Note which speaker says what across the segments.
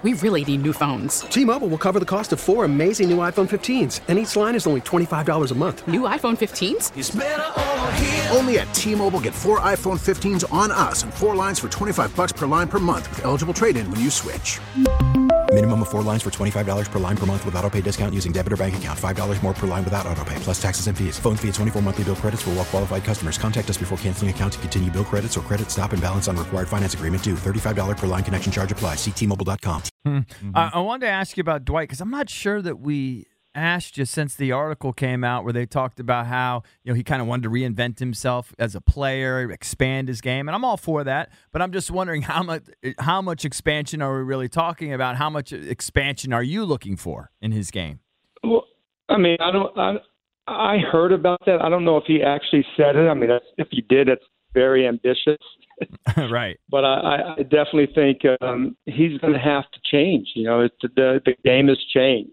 Speaker 1: We really need new phones.
Speaker 2: T-Mobile will cover the cost of 4 amazing new iPhone 15s, and each line is only $25 a month.
Speaker 1: New iPhone 15s?
Speaker 3: It's better over here.
Speaker 4: Only at T-Mobile, get 4 iPhone 15s on us and 4 lines for $25 per line per month with eligible trade-in when you switch.
Speaker 5: Minimum of 4 lines for $25 per line per month with autopay discount using debit or bank account. $5 more per line without autopay, plus taxes and fees. Phone fee at 24 monthly bill credits for well-qualified customers. Contact us before canceling account to continue bill credits or credit stop and balance on required finance agreement due. $35 per line connection charge applies. See T-Mobile.com.
Speaker 6: I wanted to ask you about Dwight because I'm not sure that we asked you since the article came out where they talked about how he kind of wanted to reinvent himself as a player, expand his game, and I'm all for that. But I'm just wondering how much expansion are we really talking about? How much expansion are you looking for in his game?
Speaker 7: Well, I mean, I heard about that. I don't know if he actually said it. I mean, if he did, it's very ambitious.
Speaker 6: Right.
Speaker 7: But I definitely think he's going to have to change. The game has changed.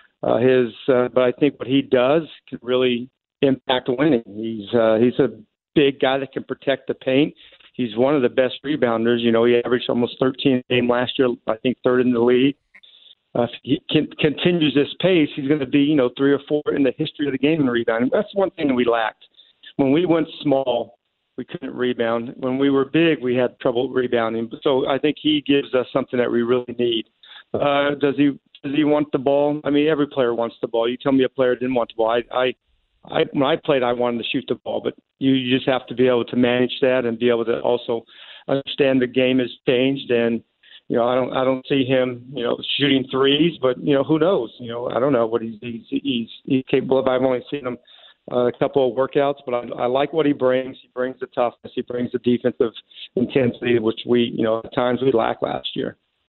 Speaker 7: But I think what he does can really impact winning. He's a big guy that can protect the paint. He's one of the best rebounders. He averaged almost 13 a game last year. I think third in the league. If he continues this pace, he's going to be 3 or 4 in the history of the game in rebounding. That's one thing we lacked. When we went small, we couldn't rebound. When we were big, we had trouble rebounding. So I think he gives us something that we really need. Does he want the ball? I mean, every player wants the ball. You tell me a player didn't want the ball. When I played, I wanted to shoot the ball, but you just have to be able to manage that and be able to also understand the game has changed. And I don't see him shooting threes, but who knows? I don't know what he's capable of. I've only seen him a couple of workouts, but I like what he brings. He brings the toughness. He brings the defensive intensity, which we at times we lacked last year.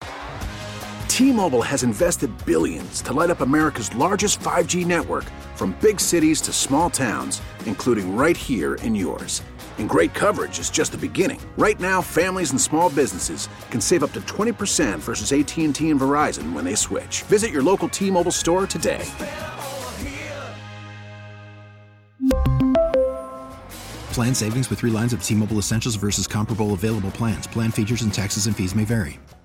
Speaker 4: T-Mobile has invested billions to light up America's largest 5G network, from big cities to small towns, including right here in yours. And great coverage is just the beginning. Right now, families and small businesses can save up to 20% versus AT&T and Verizon when they switch. Visit your local T-Mobile store today.
Speaker 5: Plan savings with 3 lines of T-Mobile Essentials versus comparable available plans. Plan features and taxes and fees may vary.